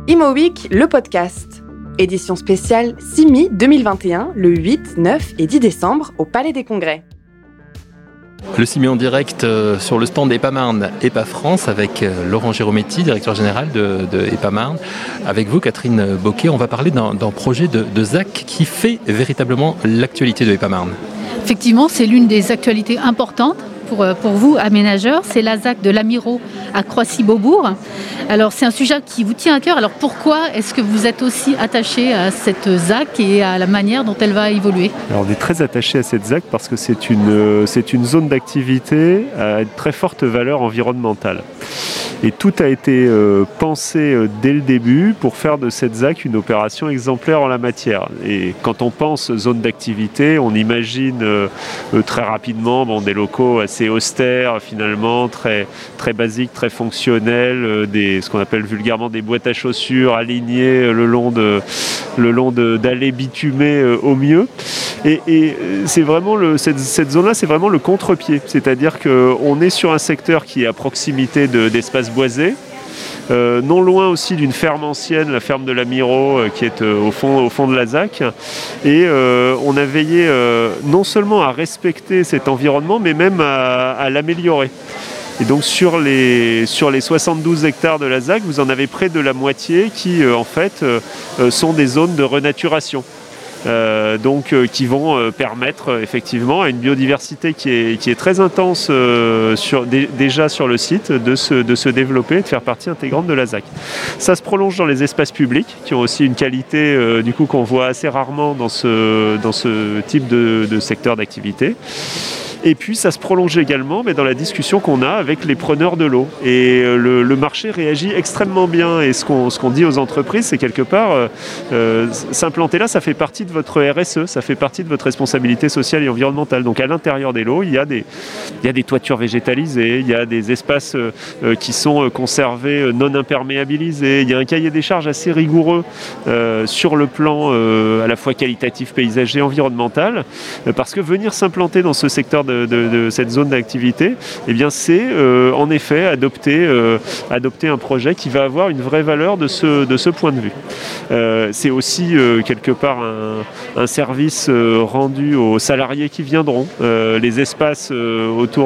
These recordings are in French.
Imo Week, le podcast. Édition spéciale CIMI 2021, le 8, 9 et 10 décembre au Palais des Congrès. Le CIMI en direct sur le stand EPA-Marne, EPA France, avec Laurent Girometti, directeur général de EPA-Marne. Avec vous, Catherine Bocquet, on va parler d'un projet de ZAC qui fait véritablement l'actualité de EPA-Marne. Effectivement, c'est l'une des actualités importantes pour vous, aménageurs. C'est la ZAC de l'Amirault à Croissy-Beaubourg. Alors, c'est un sujet qui vous tient à cœur. Alors, pourquoi est-ce que vous êtes aussi attaché à cette ZAC et à la manière dont elle va évoluer ? Alors, on est très attaché à cette ZAC parce que c'est une zone d'activité à une très forte valeur environnementale. Et tout a été pensé dès le début pour faire de cette ZAC une opération exemplaire en la matière. Et quand on pense zone d'activité, on imagine très rapidement des locaux assez austères, finalement, très, très basiques, très fonctionnels, ce qu'on appelle vulgairement des boîtes à chaussures alignées le long d'allées bitumées au mieux. Et c'est vraiment cette zone-là, c'est vraiment le contre-pied. C'est-à-dire qu'on est sur un secteur qui est à proximité d'espaces boisés, non loin aussi d'une ferme ancienne, la ferme de l'Amirault, qui est au fond de la ZAC. Et on a veillé non seulement à respecter cet environnement, mais même à l'améliorer. Et donc sur les 72 hectares de la ZAC, vous en avez près de la moitié qui, en fait, sont des zones de renaturation. Qui vont permettre effectivement à une biodiversité qui est très intense déjà sur le site de se développer et de faire partie intégrante de la ZAC. Ça se prolonge dans les espaces publics qui ont aussi une qualité qu'on voit assez rarement dans ce type de secteur d'activité. Et puis ça se prolonge également dans la discussion qu'on a avec les preneurs de l'eau. Et le marché réagit extrêmement bien. Et ce qu'on dit aux entreprises, c'est quelque part, s'implanter là, ça fait partie de votre RSE, ça fait partie de votre responsabilité sociale et environnementale. Donc à l'intérieur des lots, il y a des toitures végétalisées, il y a des espaces qui sont conservés, non imperméabilisés. Il y a un cahier des charges assez rigoureux sur le plan à la fois qualitatif, paysager, environnemental. Parce que venir s'implanter dans ce secteur de cette zone d'activité, c'est en effet adopter un projet qui va avoir une vraie valeur de ce point de vue. C'est aussi quelque part un service rendu aux salariés qui viendront. Les espaces autour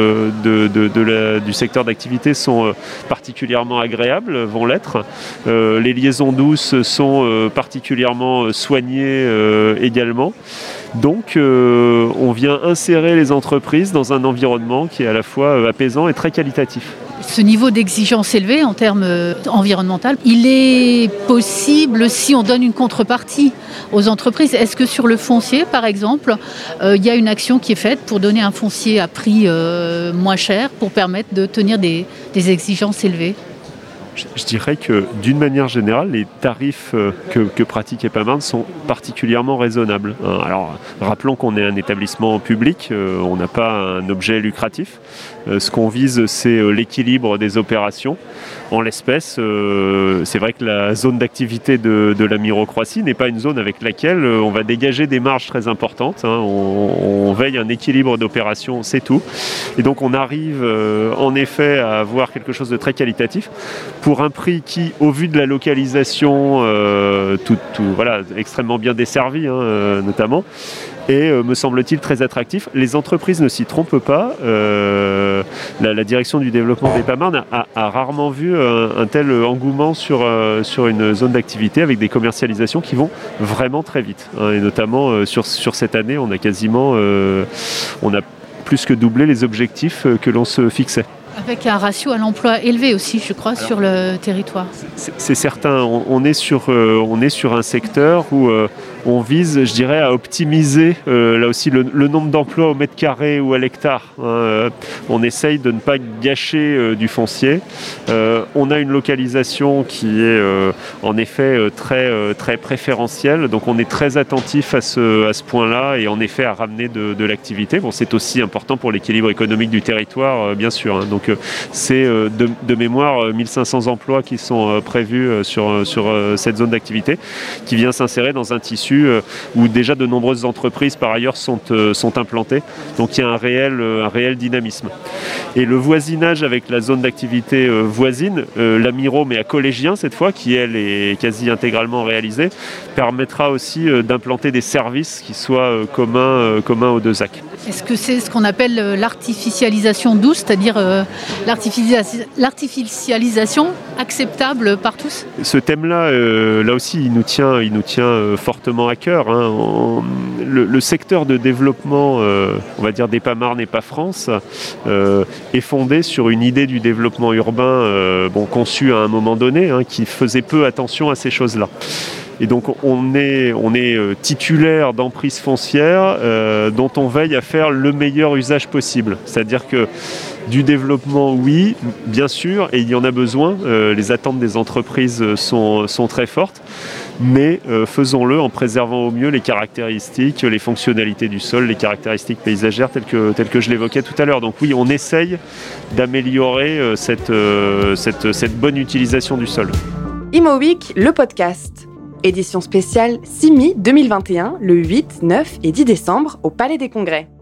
du secteur d'activité sont particulièrement agréables, vont l'être. Les liaisons douces sont particulièrement soignées également. Donc on vient insérer les entreprises dans un environnement qui est à la fois apaisant et très qualitatif. Ce niveau d'exigence élevé en termes environnementaux, il est possible si on donne une contrepartie aux entreprises. Est-ce que sur le foncier, par exemple, il y a une action qui est faite pour donner un foncier à prix moins cher pour permettre de tenir des exigences élevées ? Je dirais que d'une manière générale, les tarifs que pratique EPA-Marne sont particulièrement raisonnables. Alors, rappelons qu'on est un établissement public, on n'a pas un objet lucratif. Ce qu'on vise, c'est l'équilibre des opérations. En l'espèce, c'est vrai que la zone d'activité de l'Amirault-Croissy n'est pas une zone avec laquelle on va dégager des marges très importantes. On veille un équilibre d'opération, c'est tout. Et donc on arrive en effet à avoir quelque chose de très qualitatif pour un prix qui, au vu de la localisation, extrêmement bien desservi notamment, et me semble-t-il très attractif. Les entreprises ne s'y trompent pas. La direction du développement d'EPA-Marne a rarement vu un tel engouement sur une zone d'activité avec des commercialisations qui vont vraiment très vite. Et notamment sur cette année, on a plus que doublé les objectifs que l'on se fixait. Avec un ratio à l'emploi élevé aussi, je crois, sur le territoire. C'est certain. On est sur un secteur où on vise, je dirais, à optimiser là aussi le nombre d'emplois au mètre carré ou à l'hectare. On essaye de ne pas gâcher du foncier. On a une localisation qui est en effet très, très préférentielle. Donc on est très attentif à ce point-là et en effet à ramener de l'activité. Bon, c'est aussi important pour l'équilibre économique du territoire, bien sûr. Donc c'est de mémoire 1500 emplois qui sont prévus sur cette zone d'activité qui vient s'insérer dans un tissu là-dessus, où déjà de nombreuses entreprises par ailleurs sont implantées. Donc il y a un réel dynamisme. Et le voisinage avec la zone d'activité voisine, la Miro, mais à collégien cette fois, qui elle est quasi intégralement réalisée, permettra aussi d'implanter des services qui soient communs aux deux ZAC. Est-ce que c'est ce qu'on appelle l'artificialisation douce, c'est-à-dire l'artificialisation acceptable par tous ? Ce thème-là, là aussi, il nous tient fortement à cœur. Hein. Le secteur de développement, on va dire d'EPAMarn et EPAFrance, est fondé sur une idée du développement urbain conçue à un moment donné, hein, qui faisait peu attention à ces choses-là. Et donc on est titulaire d'emprises foncières dont on veille à faire le meilleur usage possible. C'est-à-dire que du développement, oui, bien sûr, et il y en a besoin. Les attentes des entreprises sont très fortes, mais faisons-le en préservant au mieux les caractéristiques, les fonctionnalités du sol, les caractéristiques paysagères telles que je l'évoquais tout à l'heure. Donc oui, on essaye d'améliorer cette bonne utilisation du sol. Imo Week, le podcast. Édition spéciale CIMI 2021, le 8, 9 et 10 décembre au Palais des Congrès.